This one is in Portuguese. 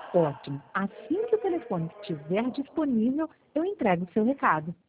Ótimo. Assim que o telefone estiver disponível, eu entrego o seu recado.